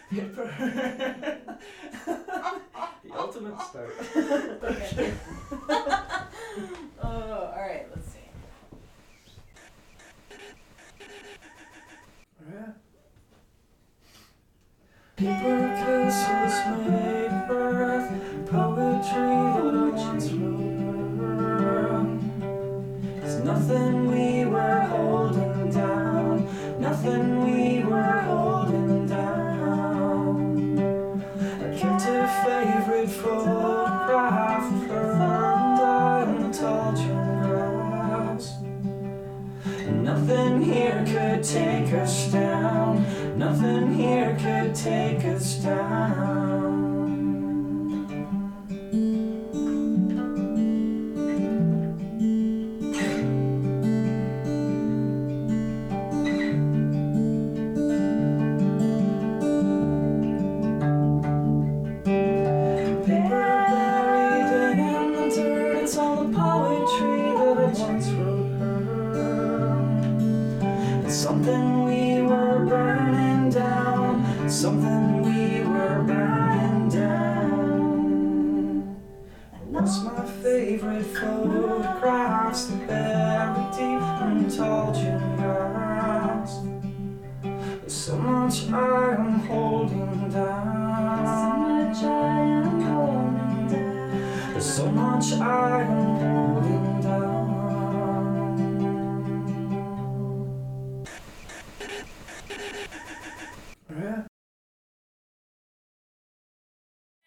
Paper. The ultimate start. Okay. Oh, alright, let's see. Yeah. Paper castles made birth, poetry that I once wrote. There's nothing we were holding down, nothing we were holding down. I kept a favorite photograph burned out in the tall gym grass. Nothing here could take us down, nothing here could take us down. Paper buried in the dirt, it's all the poetry that I once wrote her. It's something we were burning down, something we were burning down. I lost my favorite photographs, the buried deep in tall gym grass. There's so much I am holding down. There's so much I am holding down.